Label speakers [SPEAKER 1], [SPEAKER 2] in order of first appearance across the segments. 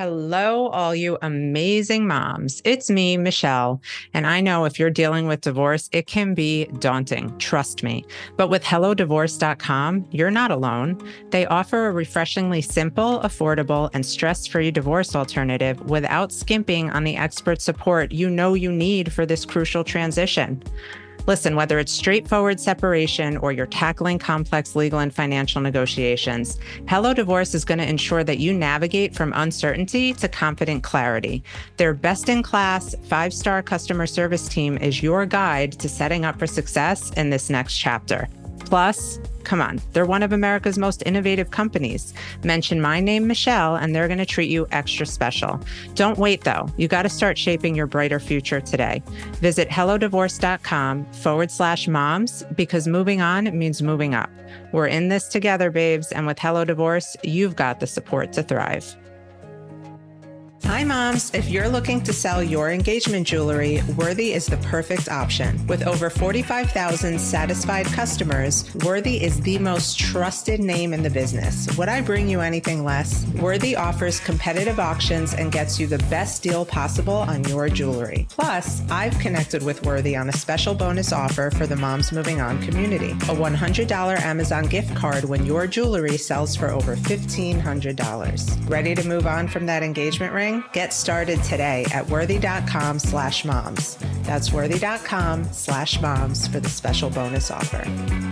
[SPEAKER 1] Hello, all you amazing moms. It's me, Michelle. And I know if you're dealing with divorce, it can be daunting. Trust me. But with HelloDivorce.com, you're not alone. They offer a refreshingly simple, affordable, and stress-free divorce alternative without skimping on the expert support you know you need for this crucial transition. Listen, whether it's straightforward separation or you're tackling complex legal and financial negotiations, Hello Divorce is going to ensure that you navigate from uncertainty to confident clarity. Their best-in-class, 5-star customer service team is your guide to setting up for success in this next chapter. Plus, come on, they're one of America's most innovative companies. Mention my name, Michelle, and they're going to treat you extra special. Don't wait, though. You got to start shaping your brighter future today. Visit hellodivorce.com/moms because moving on means moving up. We're in this together, babes, and with Hello Divorce, you've got the support to thrive. Hi, moms. If you're looking to sell your engagement jewelry, Worthy is the perfect option. With over 45,000 satisfied customers, Worthy is the most trusted name in the business. Would I bring you anything less? Worthy offers competitive auctions and gets you the best deal possible on your jewelry. Plus, I've connected with Worthy on a special bonus offer for the Moms Moving On community. A $100 Amazon gift card when your jewelry sells for over $1,500. Ready to move on from that engagement ring? Get started today at worthy.com/moms. That's worthy.com/moms for the special bonus offer.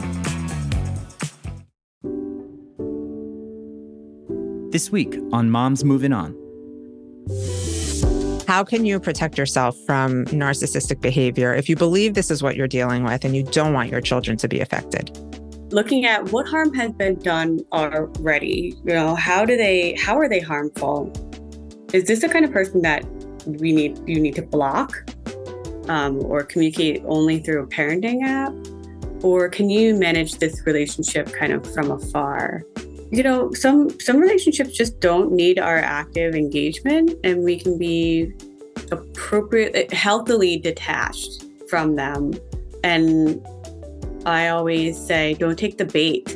[SPEAKER 2] This week on Moms Moving On.
[SPEAKER 1] How can you protect yourself from narcissistic behavior if you believe this is what you're dealing with and you don't want your children to be affected?
[SPEAKER 3] Looking at what harm has been done already, how are they harmful? Is this the kind of person that you need to block or communicate only through a parenting app? Or can you manage this relationship kind of from afar? Some relationships just don't need our active engagement, and we can be healthily detached from them. And I always say, don't take the bait.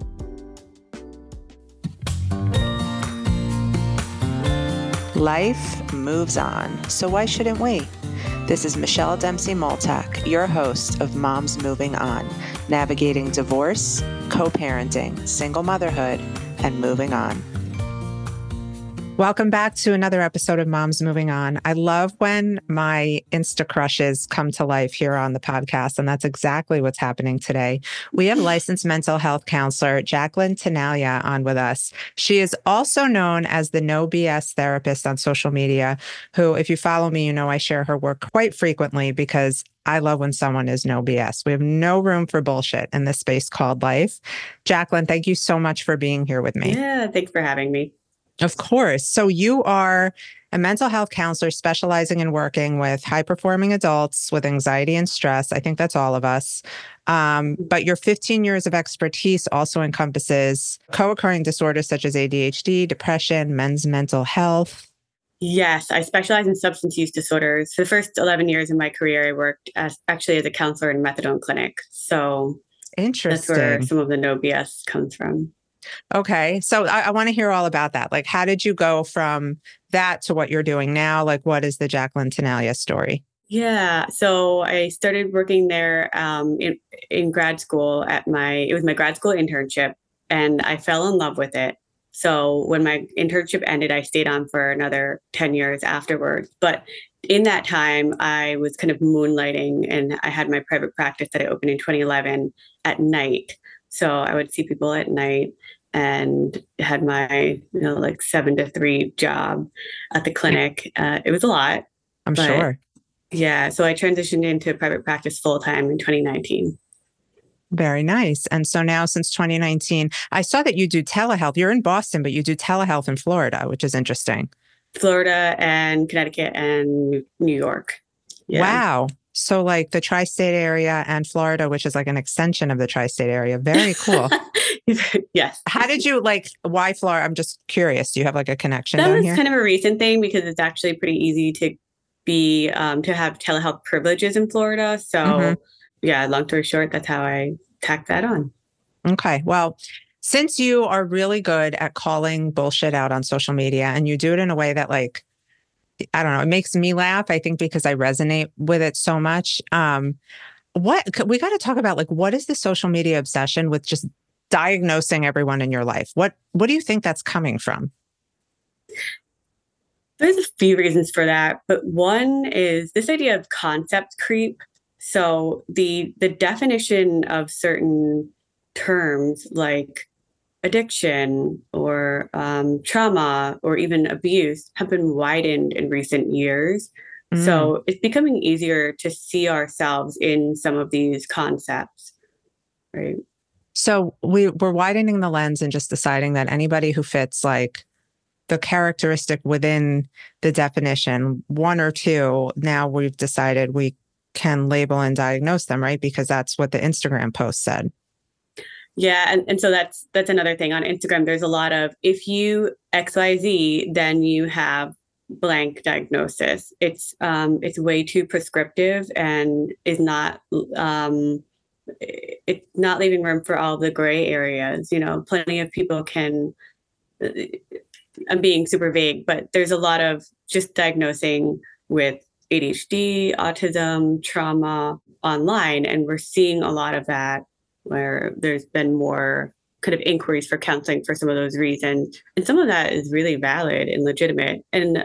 [SPEAKER 1] Life moves on, so why shouldn't we? This is Michelle Dempsey-Multack, your host of Moms Moving On, navigating divorce, co-parenting, single motherhood, and moving on. Welcome back to another episode of Moms Moving On. I love when my Insta crushes come to life here on the podcast, and that's exactly what's happening today. We have licensed mental health counselor Jacqueline Tenaglia on with us. She is also known as the No BS therapist on social media, who, if you follow me, you know I share her work quite frequently because I love when someone is no BS. We have no room for bullshit in this space called life. Jacqueline, thank you so much for being here with me.
[SPEAKER 3] Yeah, thanks for having me.
[SPEAKER 1] Of course. So you are a mental health counselor specializing in working with high-performing adults with anxiety and stress. I think that's all of us. But your 15 years of expertise also encompasses co-occurring disorders such as ADHD, depression, men's mental health.
[SPEAKER 3] Yes, I specialize in substance use disorders. For the first 11 years of my career, I worked as a counselor in a methadone clinic. So
[SPEAKER 1] interesting.
[SPEAKER 3] That's where some of the no BS comes from.
[SPEAKER 1] Okay. So I want to hear all about that. Like, how did you go from that to what you're doing now? Like, what is the Jacqueline Tenaglia story?
[SPEAKER 3] Yeah. So I started working there in grad school it was my grad school internship, and I fell in love with it. So when my internship ended, I stayed on for another 10 years afterwards. But in that time, I was kind of moonlighting, and I had my private practice that I opened in 2011 at night. So I would see people at night and had my, 7 to 3 job at the clinic. It was a lot.
[SPEAKER 1] I'm sure.
[SPEAKER 3] Yeah. So I transitioned into private practice full time in 2019.
[SPEAKER 1] Very nice. And so now since 2019, I saw that you do telehealth. You're in Boston, but you do telehealth in Florida, which is interesting.
[SPEAKER 3] Florida and Connecticut and New York.
[SPEAKER 1] Yeah. Wow. So like the tri-state area and Florida, which is like an extension of the tri-state area. Very cool.
[SPEAKER 3] Yes.
[SPEAKER 1] How did you why Florida? I'm just curious. Do you have like a connection
[SPEAKER 3] down
[SPEAKER 1] here?
[SPEAKER 3] That was kind of a recent thing because it's actually pretty easy to be, to have telehealth privileges in Florida. So yeah, long story short, that's how I tacked that on.
[SPEAKER 1] Okay. Well, since you are really good at calling bullshit out on social media and you do it in a way that like, I don't know, it makes me laugh, I think because I resonate with it so much. We got to talk about like, what is the social media obsession with just diagnosing everyone in your life? What do you think that's coming from?
[SPEAKER 3] There's a few reasons for that, but one is this idea of concept creep. So the definition of certain terms like addiction or trauma or even abuse have been widened in recent years. So it's becoming easier to see ourselves in some of these concepts, right?
[SPEAKER 1] So we're widening the lens and just deciding that anybody who fits like the characteristic within the definition, one or two, now we've decided we can label and diagnose them, right? Because that's what the Instagram post said.
[SPEAKER 3] Yeah. And so that's another thing on Instagram. There's a lot of, if you XYZ, then you have blank diagnosis. It's way too prescriptive and is not, it's not leaving room for all the gray areas. You know, plenty of people can, I'm being super vague, but there's a lot of just diagnosing with ADHD, autism, trauma online. And we're seeing a lot of that where there's been more kind of inquiries for counseling for some of those reasons. And some of that is really valid and legitimate. And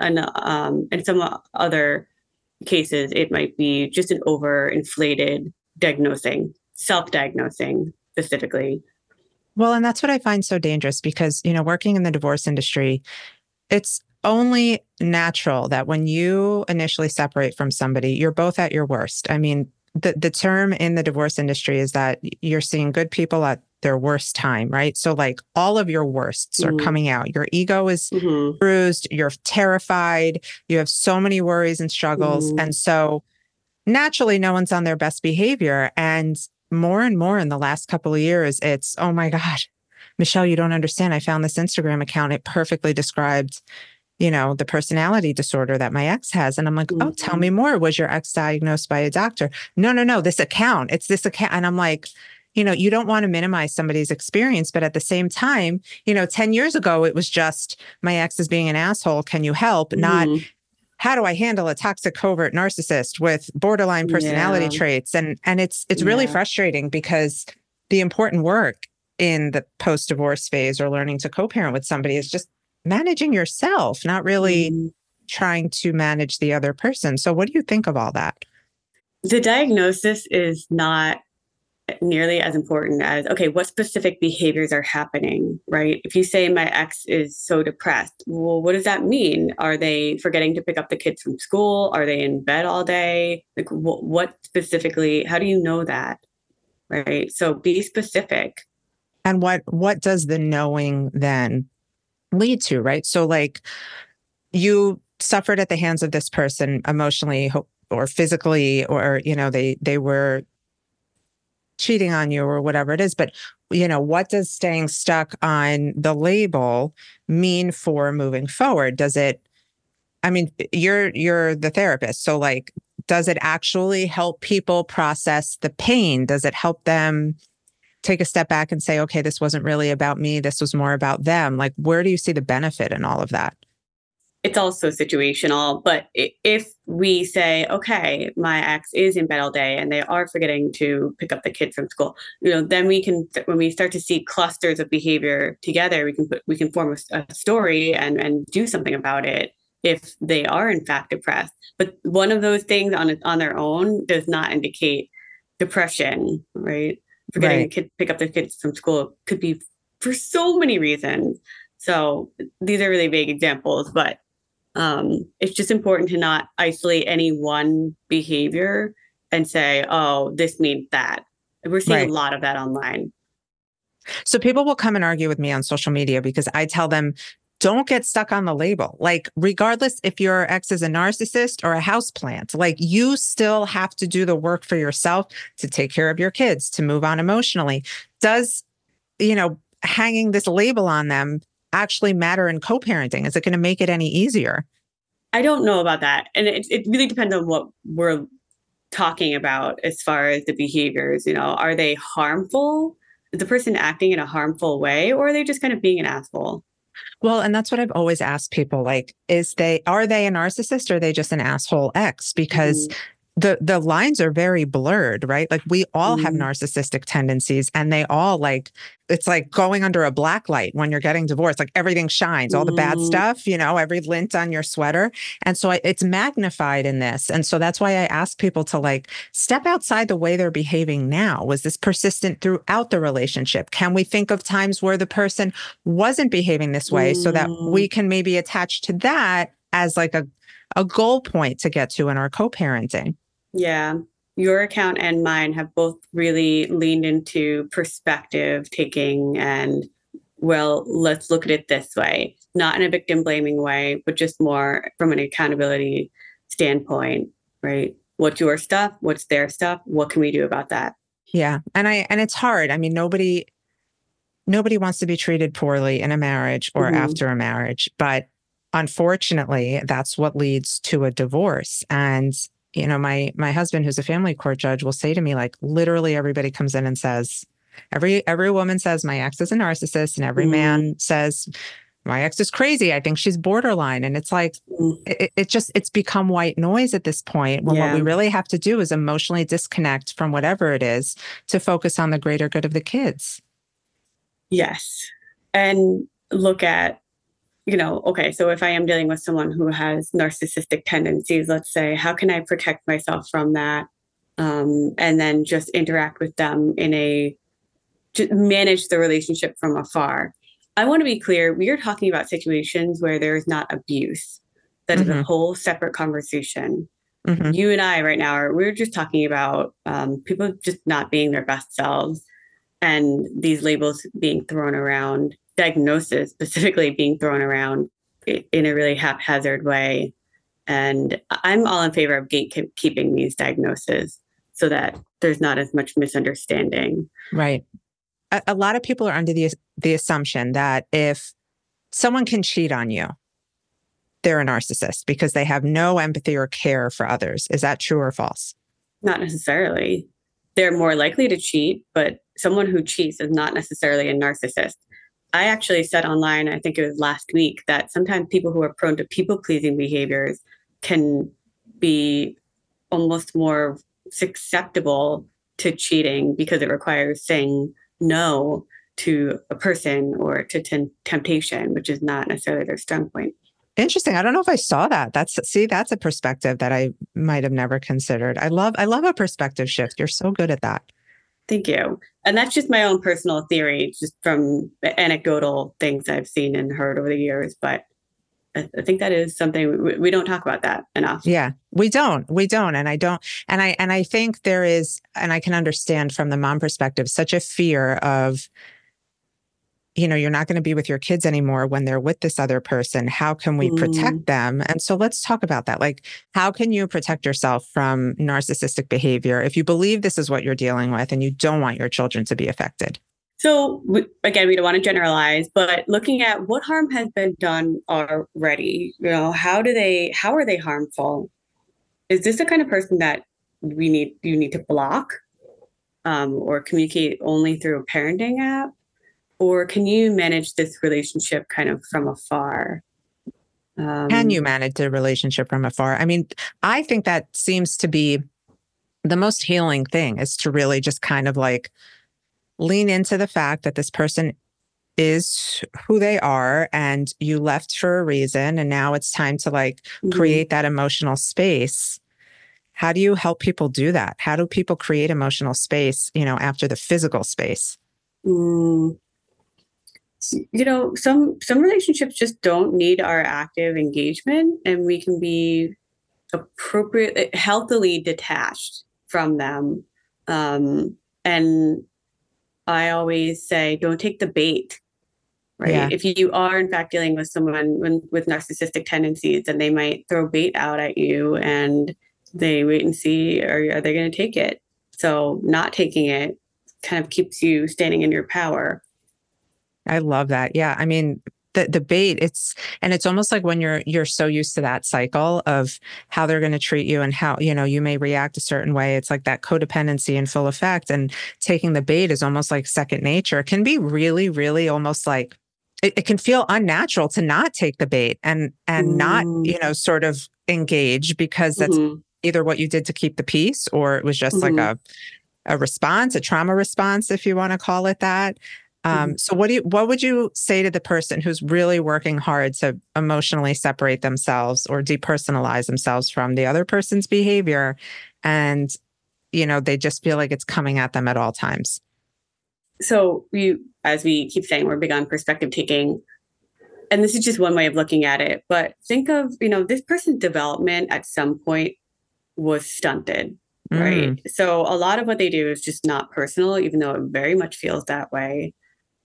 [SPEAKER 3] in some other cases, it might be just an overinflated diagnosing, self-diagnosing specifically.
[SPEAKER 1] Well, and that's what I find so dangerous because, you know, working in the divorce industry, it's only natural that when you initially separate from somebody, you're both at your worst. I mean, the term in the divorce industry is that you're seeing good people at their worst time, right? So like all of your worsts are coming out. Your ego is bruised. You're terrified. You have so many worries and struggles. And so naturally, no one's on their best behavior. And more in the last couple of years, it's, oh my God, Michelle, you don't understand. I found this Instagram account. It perfectly described, you know, the personality disorder that my ex has. And I'm like, oh, tell me more. Was your ex diagnosed by a doctor? No, this account. It's this account. And I'm like, you know, you don't want to minimize somebody's experience, but at the same time, you know, 10 years ago, it was just my ex is being an asshole. Can you help? Not how do I handle a toxic covert narcissist with borderline personality traits? And it's really frustrating because the important work in the post-divorce phase or learning to co-parent with somebody is just managing yourself, not really trying to manage the other person. So what do you think of all that?
[SPEAKER 3] The diagnosis is not nearly as important as, okay, what specific behaviors are happening, right? If you say my ex is so depressed, well, what does that mean? Are they forgetting to pick up the kids from school? Are they in bed all day? Like what specifically, how do you know that? Right? So be specific.
[SPEAKER 1] And what does the knowing then lead to, right? So like you suffered at the hands of this person emotionally or physically, or, you know, they were cheating on you or whatever it is. But, you know, what does staying stuck on the label mean for moving forward? Does it, I mean, you're the therapist. So like, does it actually help people process the pain? Does it help them take a step back and say, okay, this wasn't really about me. This was more about them. Like, where do you see the benefit in all of that?
[SPEAKER 3] It's also situational, but if we say, okay, my ex is in bed all day and they are forgetting to pick up the kids from school, you know, then we can, when we start to see clusters of behavior together, we can form a story and do something about it if they are in fact depressed. But one of those things on their own does not indicate depression, right? Forgetting to pick up their kids from school could be for so many reasons. So these are really vague examples, but it's just important to not isolate any one behavior and say, oh, this means that. We're seeing a lot of that online.
[SPEAKER 1] So people will come and argue with me on social media because I tell them, don't get stuck on the label. Like, regardless if your ex is a narcissist or a houseplant, like you still have to do the work for yourself to take care of your kids, to move on emotionally. Does, you know, hanging this label on them actually matter in co-parenting? Is it going to make it any easier?
[SPEAKER 3] I don't know about that. And it really depends on what we're talking about as far as the behaviors. You know, are they harmful? the person acting in a harmful way, or are they just kind of being an asshole?
[SPEAKER 1] Well, and that's what I've always asked people, like, are they a narcissist or are they just an asshole ex? Because
[SPEAKER 3] Mm,
[SPEAKER 1] the lines are very blurred, right? Like we all have
[SPEAKER 3] mm,
[SPEAKER 1] narcissistic tendencies and they all like it's like going under a black light when you're getting divorced. Like everything shines, all the bad
[SPEAKER 3] mm,
[SPEAKER 1] stuff, every lint on your sweater. And so it's magnified in this. And so that's why I ask people to like step outside the way they're behaving now. Was this persistent throughout the relationship? Can we think of times where the person wasn't behaving this way so that
[SPEAKER 3] mm.
[SPEAKER 1] we can maybe attach to that as like a goal point to get to in our co-parenting?
[SPEAKER 3] Yeah. Your account and mine have both really leaned into perspective taking and, well, let's look at it this way, not in a victim blaming way, but just more from an accountability standpoint, right? What's your stuff? What's their stuff? What can we do about that?
[SPEAKER 1] Yeah. And it's hard. I mean, nobody wants to be treated poorly in a marriage or
[SPEAKER 3] Hmm.
[SPEAKER 1] after a marriage, but unfortunately, that's what leads to a divorce. And my husband, who's a family court judge, will say to me, like, literally everybody comes in and says, every woman says my ex is a narcissist, and every
[SPEAKER 3] Mm,
[SPEAKER 1] man says my ex is crazy. I think she's borderline. And it's like,
[SPEAKER 3] mm,
[SPEAKER 1] it's become white noise at this point when what we
[SPEAKER 3] yeah.
[SPEAKER 1] really have to do is emotionally disconnect from whatever it is to focus on the greater good of the kids.
[SPEAKER 3] Yes. And look at, okay, so if I am dealing with someone who has narcissistic tendencies, let's say, how can I protect myself from that? And then just interact with them to manage the relationship from afar. I want to be clear, we are talking about situations where there is not abuse. That is a
[SPEAKER 1] Hmm.
[SPEAKER 3] whole separate conversation.
[SPEAKER 1] Hmm.
[SPEAKER 3] You and I right now we're just talking about people just not being their best selves and these labels being thrown around, diagnosis specifically being thrown around in a really haphazard way. And I'm all in favor of gatekeeping these diagnoses so that there's not as much misunderstanding.
[SPEAKER 1] Right. A lot of people are under the assumption that if someone can cheat on you, they're a narcissist because they have no empathy or care for others. Is that true or false?
[SPEAKER 3] Not necessarily. They're more likely to cheat, but someone who cheats is not necessarily a narcissist. I actually said online, I think it was last week, that sometimes people who are prone to people pleasing behaviors can be almost more susceptible to cheating because it requires saying no to a person or to temptation, which is not necessarily their strong point.
[SPEAKER 1] Interesting. I don't know if I saw that. That's a perspective that I might have never considered. I love a perspective shift. You're so good at that.
[SPEAKER 3] Thank you. And that's just my own personal theory, just from anecdotal things I've seen and heard over the years. But I think that is something we don't talk about that enough.
[SPEAKER 1] Yeah, we don't. And I don't, and I think there is, and I can understand from the mom perspective, such a fear of, you're not going to be with your kids anymore when they're with this other person. How can we
[SPEAKER 3] Mm,
[SPEAKER 1] protect them? And so let's talk about that. Like, how can you protect yourself from narcissistic behavior if you believe this is what you're dealing with and you don't want your children to be affected?
[SPEAKER 3] So again, we don't want to generalize, but looking at what harm has been done already, how are they harmful? Is this the kind of person that you need to block, or communicate only through a parenting app? Or can you manage this relationship kind of from afar?
[SPEAKER 1] Can you
[SPEAKER 3] Um,
[SPEAKER 1] manage the relationship from afar? I mean, I think that seems to be the most healing thing is to really just kind of like lean into the fact that this person is who they are and you left for a reason. And now it's time to like
[SPEAKER 3] mhm,
[SPEAKER 1] create that emotional space. How do you help people do that? How do people create emotional space, after the physical space?
[SPEAKER 3] mm, some relationships just don't need our active engagement, and we can be appropriately healthily detached from them. And I always say, don't take the bait, right?
[SPEAKER 1] Yeah.
[SPEAKER 3] If you are in fact dealing with someone with narcissistic tendencies, then they might throw bait out at you, and they wait and see, are they going to take it? So not taking it kind of keeps you standing in your power.
[SPEAKER 1] I love that. Yeah. I mean, the bait, it's almost like when you're so used to that cycle of how they're going to treat you and how, you may react a certain way. It's like that codependency in full effect, and taking the bait is almost like second nature. It can be really, really almost like it can feel unnatural to not take the bait and not, sort of engage, because that's either what you did to keep the peace, or it was just like a response, a trauma response, if you want to call it that. So what would you say to the person who's really working hard to emotionally separate themselves or depersonalize themselves from the other person's behavior, and, they just feel like it's coming at them at all times?
[SPEAKER 3] So as we keep saying, we're big on perspective taking, and this is just one way of looking at it, but think of, this person's development at some point was stunted, right? So a lot of what they do is just not personal, even though it very much feels that way.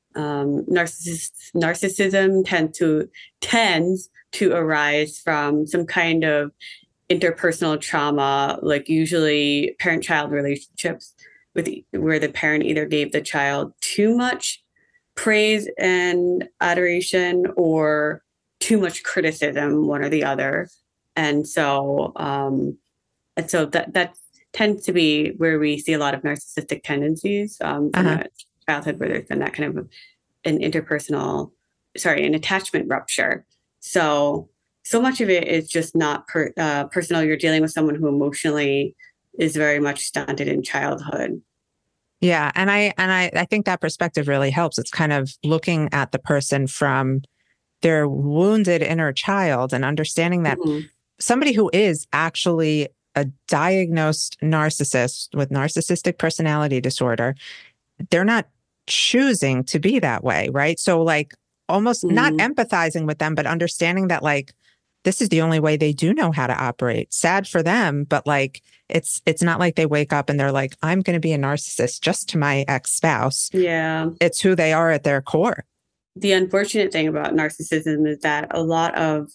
[SPEAKER 3] Narcissism tends to arise from some kind of interpersonal trauma, like usually parent-child relationships, where the parent either gave the child too much praise and adoration or too much criticism, one or the other. And so that tends to be where we see a lot of narcissistic tendencies from childhood, where there's been that kind of an attachment rupture. So much of it is just not personal. You're dealing with someone who emotionally is very much stunted in childhood.
[SPEAKER 1] Yeah. And I think that perspective really helps. It's kind of looking at the person from their wounded inner child and understanding that somebody who is actually a diagnosed narcissist with narcissistic personality disorder, they're not choosing to be that way, right? So like almost not empathizing with them, but understanding that like this is the only way they do know how to operate. Sad for them, but like it's not like they wake up and they're like, I'm going to be a narcissist just to my ex-spouse.
[SPEAKER 3] Yeah.
[SPEAKER 1] It's who they are at their core.
[SPEAKER 3] The unfortunate thing about narcissism is that a lot of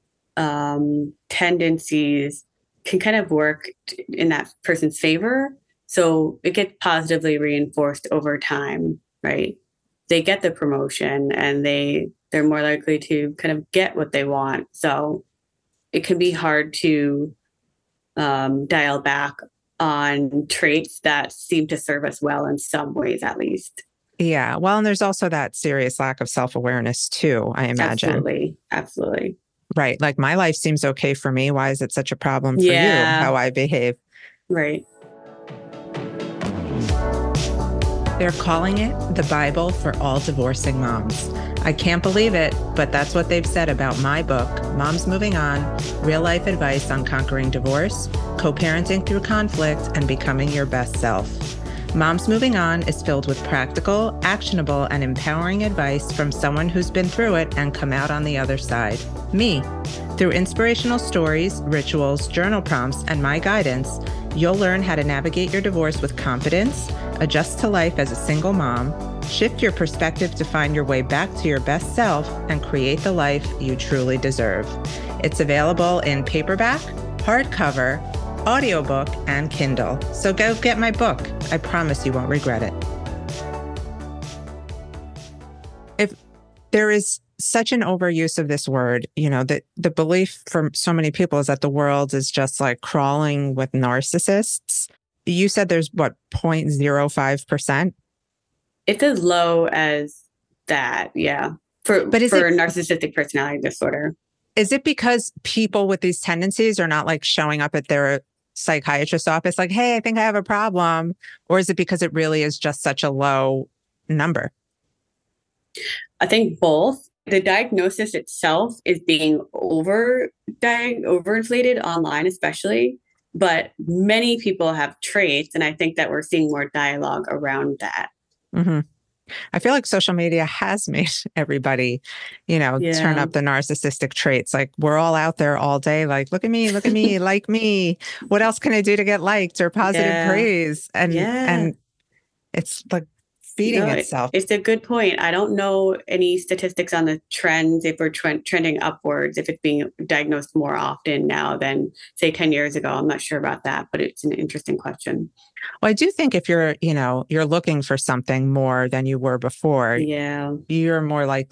[SPEAKER 3] tendencies can kind of work in that person's favor. So it gets positively reinforced over time, right? They get the promotion and they're more likely to kind of get what they want. So it can be hard to dial back on traits that seem to serve us well in some ways, at least.
[SPEAKER 1] Yeah. Well, and there's also that serious lack of self-awareness too, I imagine.
[SPEAKER 3] Absolutely.
[SPEAKER 1] Right. Like my life seems okay for me. Why is it such a problem for you, how I behave?
[SPEAKER 3] Right.
[SPEAKER 1] They're calling it the Bible for all divorcing moms. I can't believe it, but that's what they've said about my book, Moms Moving On, Real Life Advice on Conquering Divorce, Co-Parenting Through Conflict, and Becoming Your Best Self. Moms Moving On is filled with practical, actionable, and empowering advice from someone who's been through it and come out on the other side, me. Through inspirational stories, rituals, journal prompts, and my guidance, you'll learn how to navigate your divorce with confidence, adjust to life as a single mom, shift your perspective to find your way back to your best self, and create the life you truly deserve. It's available in paperback, hardcover, audiobook, and Kindle. So go get my book. I promise you won't regret it. If there is such an overuse of this word, that the belief for so many people is that the world is just like crawling with narcissists. You said there's 0.05%?
[SPEAKER 3] It's as low as that, yeah. For narcissistic personality disorder.
[SPEAKER 1] Is it because people with these tendencies are not like showing up at their psychiatrist's office like, hey, I think I have a problem? Or is it because it really is just such a low number?
[SPEAKER 3] I think both. The diagnosis itself is being overinflated online, especially. But many people have traits, and I think that we're seeing more dialogue around that.
[SPEAKER 1] Mm-hmm. I feel like social media has made everybody, turn up the narcissistic traits. Like we're all out there all day, like, look at me, like me. What else can I do to get liked or positive praise? And it's like feeding itself.
[SPEAKER 3] It's a good point. I don't know any statistics on the trends, if we're trending upwards, if it's being diagnosed more often now than say 10 years ago. I'm not sure about that, but it's an interesting question.
[SPEAKER 1] Well, I do think if you're looking for something more than you were before, you're more likely to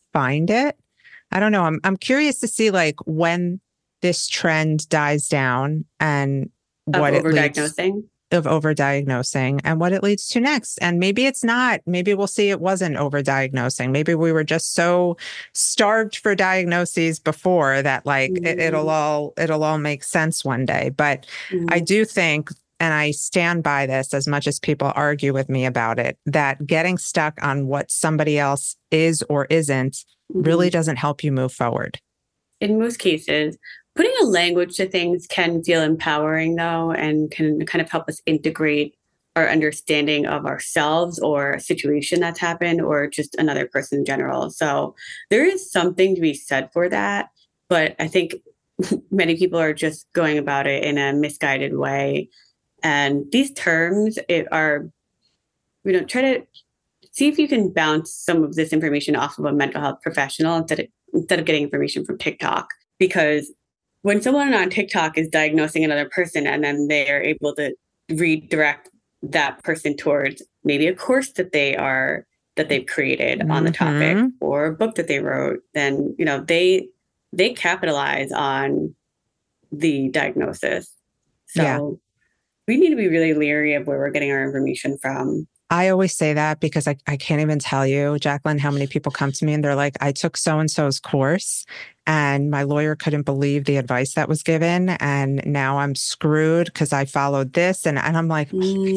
[SPEAKER 1] find it. I don't know. I'm curious to see like when this trend dies down and what it leads of overdiagnosing and what it leads to next. And maybe it's not. Maybe we'll see it wasn't overdiagnosing. Maybe we were just so starved for diagnoses before that like it'll all make sense one day. But I do think, and I stand by this as much as people argue with me about it, that getting stuck on what somebody else is or isn't really doesn't help you move forward.
[SPEAKER 3] In most cases, putting a language to things can feel empowering, though, and can kind of help us integrate our understanding of ourselves or a situation that's happened or just another person in general. So there is something to be said for that. But I think many people are just going about it in a misguided way. And these terms try to see if you can bounce some of this information off of a mental health professional instead of getting information from TikTok. Because when someone on TikTok is diagnosing another person and then they are able to redirect that person towards maybe a course that they've created on the topic or a book that they wrote, then, they capitalize on the diagnosis. So we need to be really leery of where we're getting our information from.
[SPEAKER 1] I always say that because I can't even tell you, Jacqueline, how many people come to me and they're like, I took so-and-so's course and my lawyer couldn't believe the advice that was given. And now I'm screwed because I followed this. And I'm like,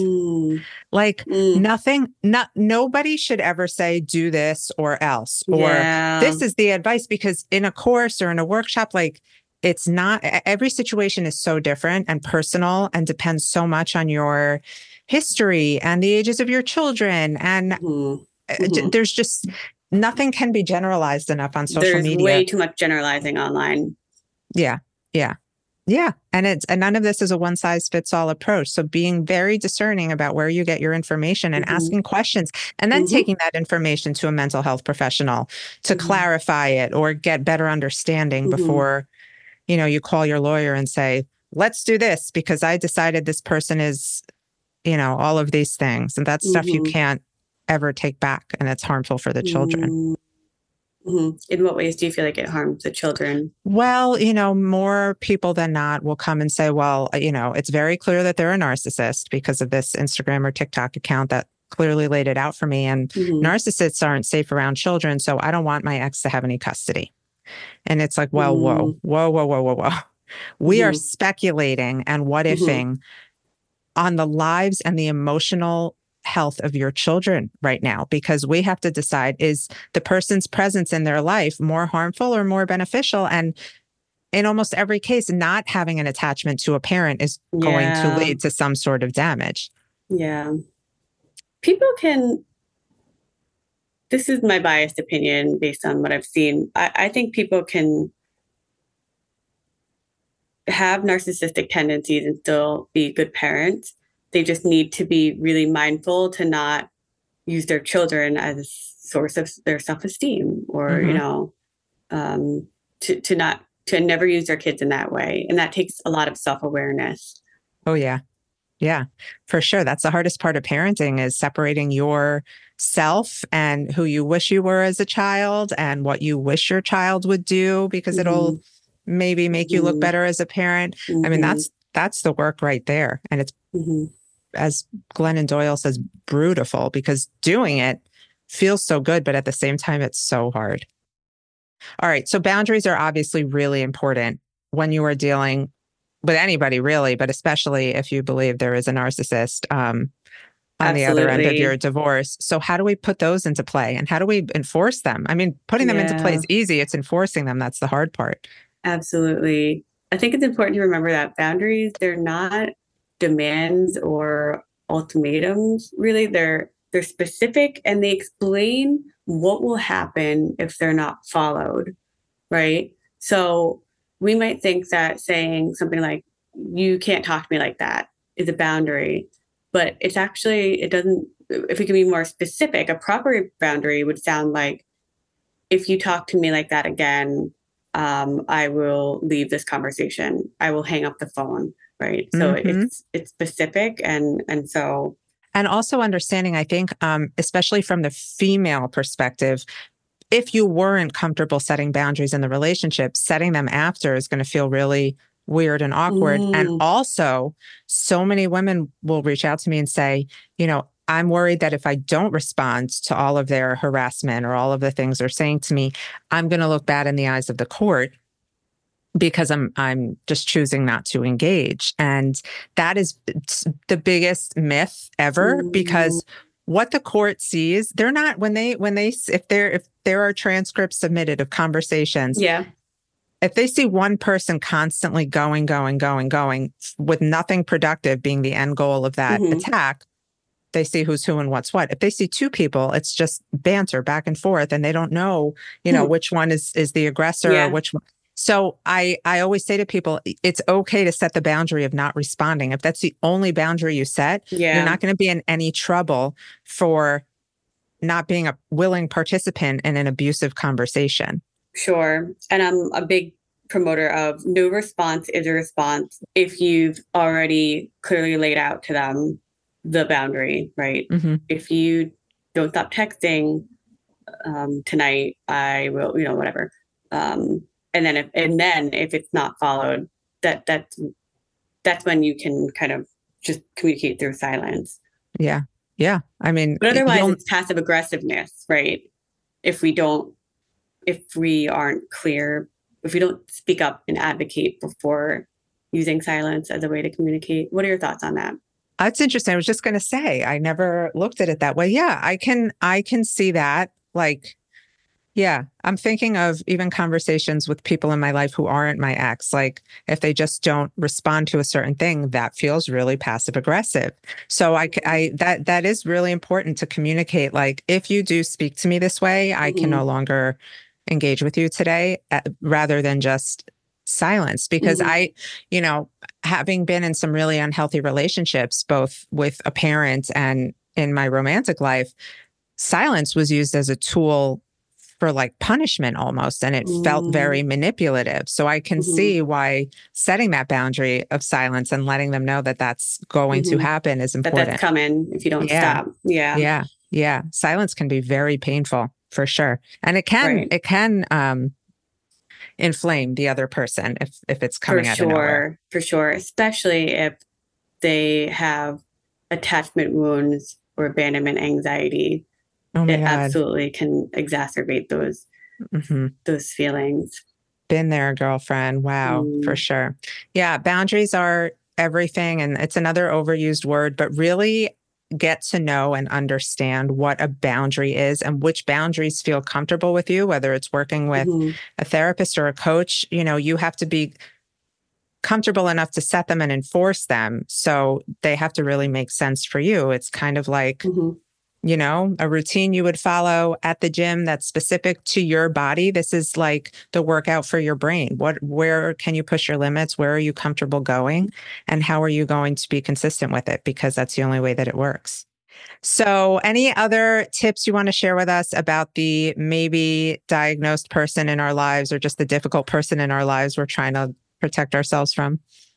[SPEAKER 1] nobody should ever say do this or else, or this is the advice, because in a course or in a workshop, like it's not, every situation is so different and personal and depends so much on your history and the ages of your children. And there's just nothing can be generalized enough on social media.
[SPEAKER 3] There's way too much generalizing online.
[SPEAKER 1] Yeah. And none of this is a one size fits all approach. So being very discerning about where you get your information and asking questions, and then taking that information to a mental health professional to clarify it or get better understanding before, you call your lawyer and say, let's do this because I decided this person is, all of these things. And that's stuff you can't ever take back. And it's harmful for the children.
[SPEAKER 3] In what ways do you feel like it harms the children?
[SPEAKER 1] Well, more people than not will come and say, well, it's very clear that they're a narcissist because of this Instagram or TikTok account that clearly laid it out for me. And narcissists aren't safe around children. So I don't want my ex to have any custody. And it's like, well, whoa. We are speculating and what ifing on the lives and the emotional health of your children right now, because we have to decide, is the person's presence in their life more harmful or more beneficial? And in almost every case, not having an attachment to a parent is going to lead to some sort of damage. Yeah.
[SPEAKER 3] This is my biased opinion based on what I've seen. I think people can have narcissistic tendencies and still be good parents. They just need to be really mindful to not use their children as a source of their self-esteem, or to never use their kids in that way. And that takes a lot of self-awareness.
[SPEAKER 1] Oh yeah, for sure. That's the hardest part of parenting, is separating yourself and who you wish you were as a child and what you wish your child would do, because it'll maybe make you look better as a parent. I mean, that's the work right there. And it's, as Glennon Doyle says, brutal, because doing it feels so good, but at the same time, it's so hard. All right. So boundaries are obviously really important when you are dealing with anybody, really, but especially if you believe there is a narcissist on the other end of your divorce. So how do we put those into play, and how do we enforce them? I mean, putting them into play is easy. It's enforcing them that's the hard part.
[SPEAKER 3] Absolutely. I think it's important to remember that boundaries, they're not demands or ultimatums, really. They're specific, and they explain what will happen if they're not followed, right? So we might think that saying something like, you can't talk to me like that, is a boundary, but it's actually, it doesn't, if we can be more specific, a proper boundary would sound like, if you talk to me like that again, I will leave this conversation. I will hang up the phone, right? So it's specific, and so. And
[SPEAKER 1] also understanding, I think, especially from the female perspective, if you weren't comfortable setting boundaries in the relationship, setting them after is going to feel really weird and awkward. And also, so many women will reach out to me and say, I'm worried that if I don't respond to all of their harassment or all of the things they're saying to me, I'm going to look bad in the eyes of the court because I'm just choosing not to engage. And that is the biggest myth ever, because what the court sees, they're not, if there are transcripts submitted of conversations.
[SPEAKER 3] Yeah.
[SPEAKER 1] If they see one person constantly going with nothing productive being the end goal of that attack, they see who's who and what's what. If they see two people, it's just banter back and forth, and they don't know, which one is the aggressor or which one. So I always say to people, it's okay to set the boundary of not responding. If that's the only boundary you set, you're not going to be in any trouble for not being a willing participant in an abusive conversation.
[SPEAKER 3] Sure. And I'm a big promoter of no response is a response if you've already clearly laid out to them the boundary, right? If you don't stop texting tonight, I will, whatever. And then if it's not followed, that's when you can kind of just communicate through silence.
[SPEAKER 1] Yeah. Yeah. I mean,
[SPEAKER 3] but otherwise it's passive aggressiveness, right? If we aren't clear, if we don't speak up and advocate before using silence as a way to communicate. What are your thoughts on that?
[SPEAKER 1] That's interesting. I was just going to say, I never looked at it that way. Yeah, I can see that. Like, yeah, I'm thinking of even conversations with people in my life who aren't my ex. Like, if they just don't respond to a certain thing, that feels really passive aggressive. So that is really important to communicate. Like, if you do speak to me this way, I can no longer engage with you today, rather than just silence. Because having been in some really unhealthy relationships, both with a parent and in my romantic life, silence was used as a tool for like punishment almost. And it felt very manipulative. So I can see why setting that boundary of silence and letting them know that that's going to happen is important.
[SPEAKER 3] That's coming if you don't stop. Yeah.
[SPEAKER 1] Yeah. Yeah. Silence can be very painful for sure. And it can inflame the other person if it's coming out of nowhere.
[SPEAKER 3] For sure. Especially if they have attachment wounds or abandonment anxiety.
[SPEAKER 1] Oh my
[SPEAKER 3] it
[SPEAKER 1] God.
[SPEAKER 3] Absolutely can exacerbate those feelings.
[SPEAKER 1] Been there, girlfriend. Wow, for sure. Yeah, boundaries are everything. And it's another overused word, but really get to know and understand what a boundary is and which boundaries feel comfortable with you, whether it's working with a therapist or a coach. You have to be comfortable enough to set them and enforce them. So they have to really make sense for you. It's kind of like, a routine you would follow at the gym that's specific to your body. This is like the workout for your brain. Where can you push your limits? Where are you comfortable going? And how are you going to be consistent with it? Because that's the only way that it works. So any other tips you want to share with us about the maybe diagnosed person in our lives, or just the difficult person in our lives we're trying to protect ourselves from?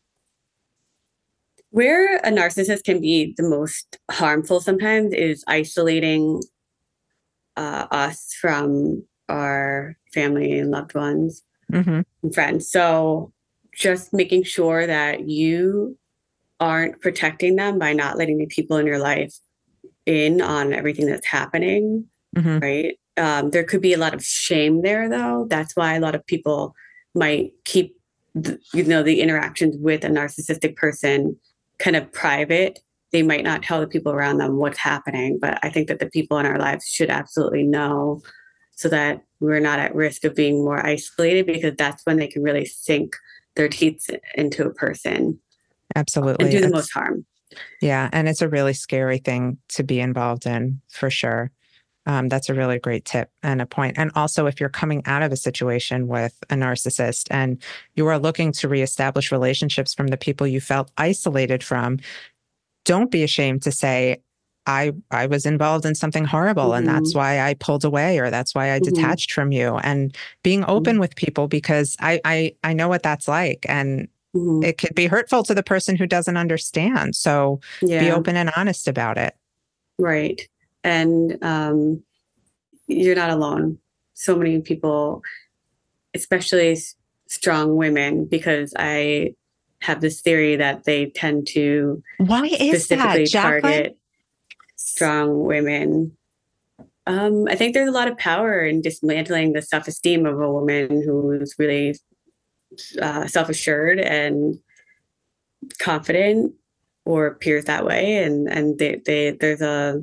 [SPEAKER 3] Where a narcissist can be the most harmful sometimes is isolating us from our family and loved ones and friends. So just making sure that you aren't protecting them by not letting the people in your life in on everything that's happening, right? There could be a lot of shame there, though. That's why a lot of people might keep, the interactions with a narcissistic person kind of private. They might not tell the people around them what's happening, but I think that the people in our lives should absolutely know, so that we're not at risk of being more isolated, because that's when they can really sink their teeth into a person.
[SPEAKER 1] Absolutely.
[SPEAKER 3] And do the most harm.
[SPEAKER 1] Yeah. And it's a really scary thing to be involved in, for sure. That's a really great tip and a point. And also, if you're coming out of a situation with a narcissist and you are looking to reestablish relationships from the people you felt isolated from, don't be ashamed to say, I was involved in something horrible and that's why I pulled away, or that's why I detached from you. And being open with people, because I know what that's like. And it could be hurtful to the person who doesn't understand. So be open and honest about it.
[SPEAKER 3] Right. And you're not alone. so many people, especially strong women, because I have this theory that they tend to
[SPEAKER 1] Why is
[SPEAKER 3] specifically
[SPEAKER 1] that, Jacqueline?
[SPEAKER 3] target strong women. I think there's a lot of power in dismantling the self-esteem of a woman who's really self-assured and confident, or appears that way, and there's a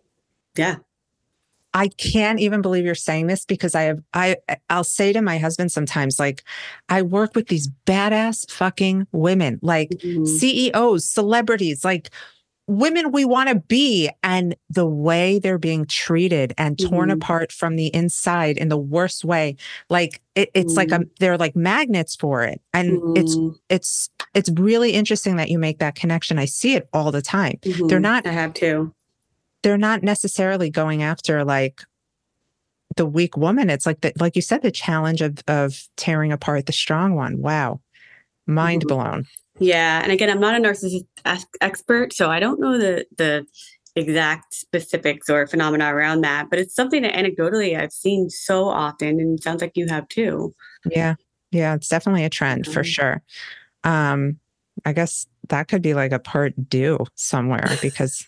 [SPEAKER 1] I can't even believe you're saying this, because I'll say to my husband sometimes, like, I work with these badass fucking women, like CEOs, celebrities, like women we want to be, and the way they're being treated and torn apart from the inside in the worst way, like it's like they're like magnets for it, and it's really interesting that you make that connection. I see it all the time. They're not.
[SPEAKER 3] I have too.
[SPEAKER 1] They're not necessarily going after like the weak woman. It's like like you said, the challenge of tearing apart the strong one. Wow. Mind blown.
[SPEAKER 3] Yeah. And again, I'm not a narcissist expert, so I don't know the exact specifics or phenomena around that, but it's something that anecdotally I've seen so often, and it sounds like you have too.
[SPEAKER 1] Yeah. Yeah. It's definitely a trend for sure. I guess that could be like a part due somewhere, because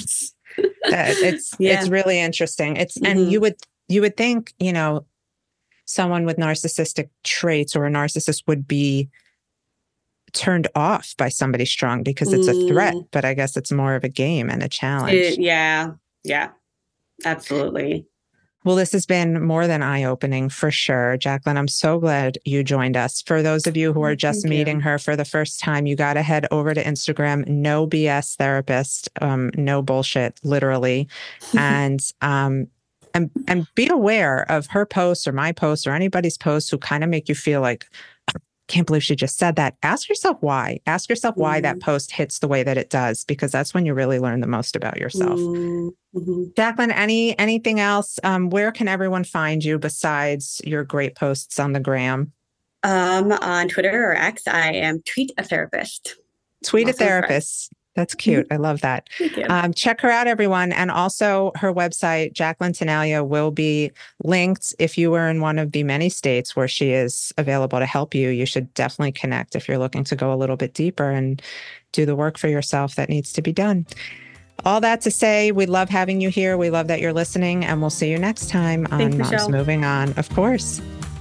[SPEAKER 1] it's really interesting. And you would think, someone with narcissistic traits or a narcissist would be turned off by somebody strong because it's a threat, but I guess it's more of a game and a challenge.
[SPEAKER 3] Yeah, absolutely.
[SPEAKER 1] Well, this has been more than eye-opening for sure. Jacqueline, I'm so glad you joined us. For those of you who are just meeting her for the first time, you got to head over to Instagram, No BS Therapist, no bullshit, literally. And be aware of her posts or my posts or anybody's posts who kind of make you feel like, can't believe she just said that. Ask yourself why. Ask yourself why that post hits the way that it does, because that's when you really learn the most about yourself. Jacqueline, anything else? Where can everyone find you besides your great posts on the gram?
[SPEAKER 3] On Twitter or X, I am Tweet a Therapist.
[SPEAKER 1] Tweet a Therapist. That's cute. I love that.
[SPEAKER 3] Thank you.
[SPEAKER 1] Check her out, everyone. And also her website, Jacqueline Tenaglia, will be linked. If you were in one of the many states where she is available to help you, you should definitely connect if you're looking to go a little bit deeper and do the work for yourself that needs to be done. All that to say, we love having you here. We love that you're listening, and we'll see you next time on Moms Moving On, of course.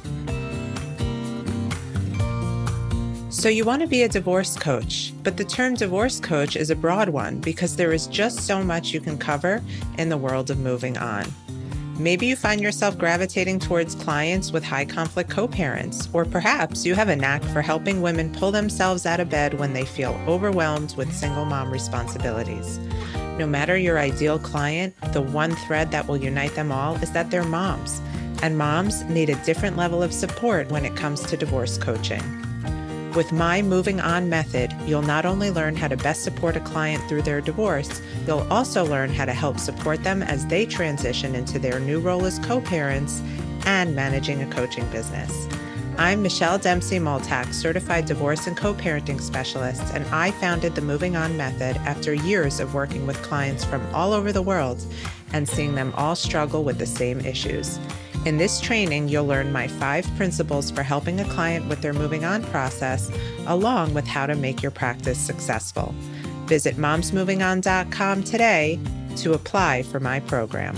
[SPEAKER 1] So you want to be a divorce coach, but the term divorce coach is a broad one because there is just so much you can cover in the world of moving on. Maybe you find yourself gravitating towards clients with high conflict co-parents, or perhaps you have a knack for helping women pull themselves out of bed when they feel overwhelmed with single mom responsibilities. No matter your ideal client, the one thread that will unite them all is that they're moms, and moms need a different level of support when it comes to divorce coaching. With my Moving On method, you'll not only learn how to best support a client through their divorce, you'll also learn how to help support them as they transition into their new role as co-parents and managing a coaching business. I'm Michelle Dempsey-Multack, certified divorce and co-parenting specialist, and I founded the Moving On method after years of working with clients from all over the world and seeing them all struggle with the same issues. In this training, you'll learn my 5 principles for helping a client with their moving on process, along with how to make your practice successful. Visit momsmovingon.com today to apply for my program.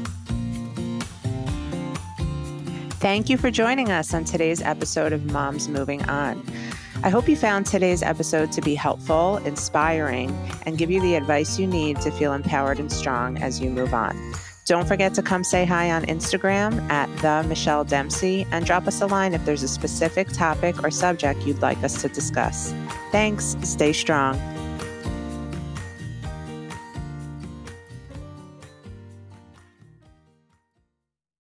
[SPEAKER 1] Thank you for joining us on today's episode of Moms Moving On. I hope you found today's episode to be helpful, inspiring, and give you the advice you need to feel empowered and strong as you move on. Don't forget to come say hi on Instagram at @TheMichelleDempsey and drop us a line if there's a specific topic or subject you'd like us to discuss. Thanks. Stay strong.